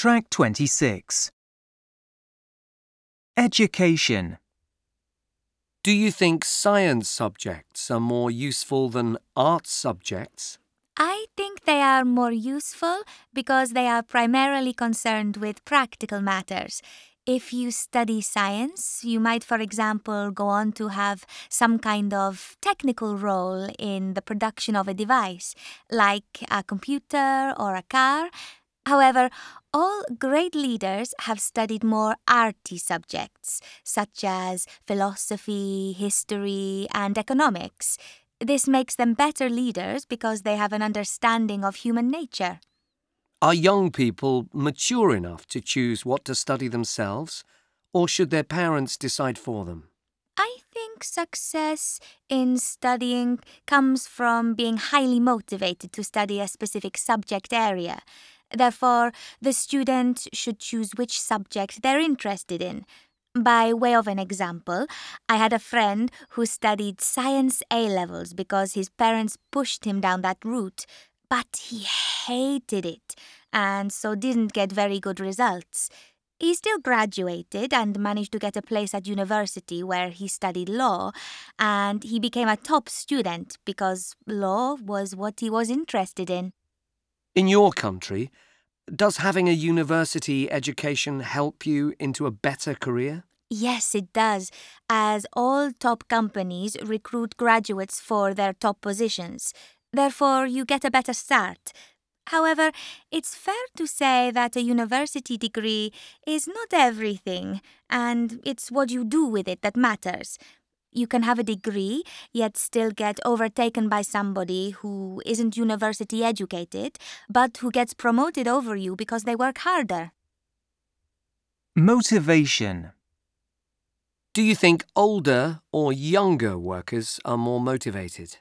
Track 26. Education. Do you think science subjects are more useful than art subjects? I think they are more useful because they are primarily concerned with practical matters. If you study science, you might, for example, go on to have some kind of technical role in the production of a device, like a computer or a car. However, all great leaders have studied more arty subjects, such as philosophy, history, and economics. This makes them better leaders because they have an understanding of human nature. Are young people mature enough to choose what to study themselves, or should their parents decide for them? I think success in studying comes from being highly motivated to study a specific subject area. Therefore, the student should choose which subject they're interested in. By way of an example, I had a friend who studied science A-levels because his parents pushed him down that route, but he hated it and so didn't get very good results. He still graduated and managed to get a place at university where he studied law, and he became a top student because law was what he was interested in. In your country, does having a university education help you into a better career? Yes, it does, as all top companies recruit graduates for their top positions. Therefore, you get a better start. However, it's fair to say that a university degree is not everything, and it's what you do with it that matters. You can have a degree, yet still get overtaken by somebody who isn't university educated, but who gets promoted over you because they work harder. Motivation. Do you think older or younger workers are more motivated?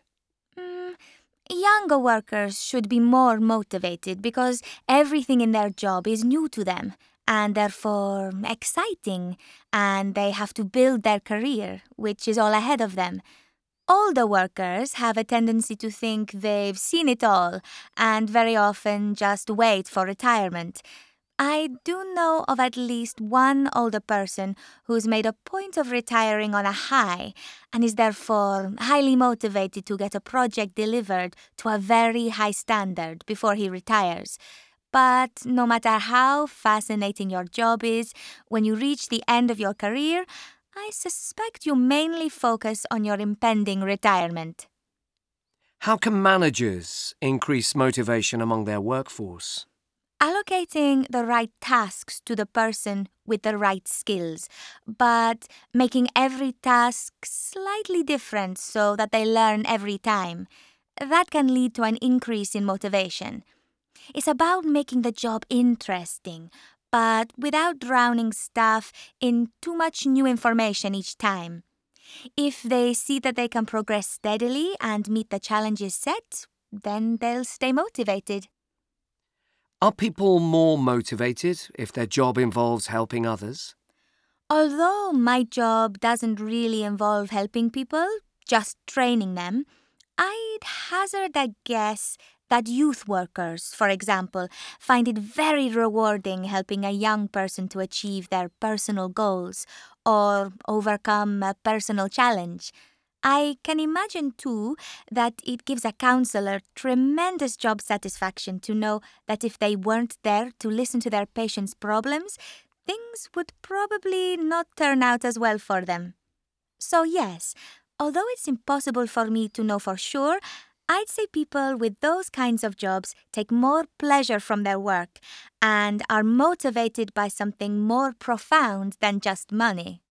Younger workers should be more motivated because everything in their job is new to them and therefore exciting, and they have to build their career, which is all ahead of them. Older workers have a tendency to think they've seen it all and very often just wait for retirement. I do know of at least one older person who's made a point of retiring on a high and is therefore highly motivated to get a project delivered to a very high standard before he retires. But no matter how fascinating your job is, when you reach the end of your career, I suspect you mainly focus on your impending retirement. How can managers increase motivation among their workforce? Allocating the right tasks to the person with the right skills, but making every task slightly different so that they learn every time. That can lead to an increase in motivation. It's about making the job interesting, but without drowning staff in too much new information each time. If they see that they can progress steadily and meet the challenges set, then they'll stay motivated. Are people more motivated if their job involves helping others? Although my job doesn't really involve helping people, just training them, I'd hazard a guess that youth workers, for example, find it very rewarding helping a young person to achieve their personal goals or overcome a personal challenge. I can imagine, too, that it gives a counselor tremendous job satisfaction to know that if they weren't there to listen to their patients' problems, things would probably not turn out as well for them. So yes, although it's impossible for me to know for sure, I'd say people with those kinds of jobs take more pleasure from their work and are motivated by something more profound than just money.